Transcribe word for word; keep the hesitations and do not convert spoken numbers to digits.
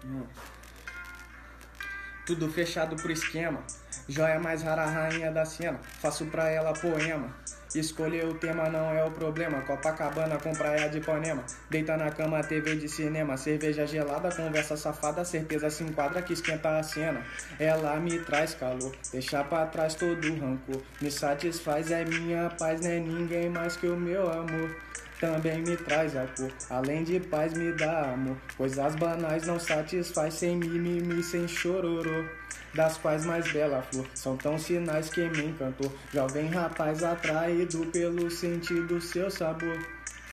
Hum. Tudo fechado pro esquema. Joia mais rara, rainha da cena. Faço pra ela poema. Escolher o tema não é o problema. Copacabana com praia de Ipanema. Deita na cama, T V de cinema. Cerveja gelada, conversa safada. Certeza se enquadra que esquenta a cena. Ela me traz calor, deixa pra trás todo o rancor. Me satisfaz, é minha paz, não é ninguém mais que o meu amor. Também me traz a cor, além de paz me dá amor. Coisas banais não satisfaz, sem mimimi, sem chororô. Das quais mais bela flor, são tão sinais que me encantou. Jovem rapaz atraído pelo sentido seu sabor.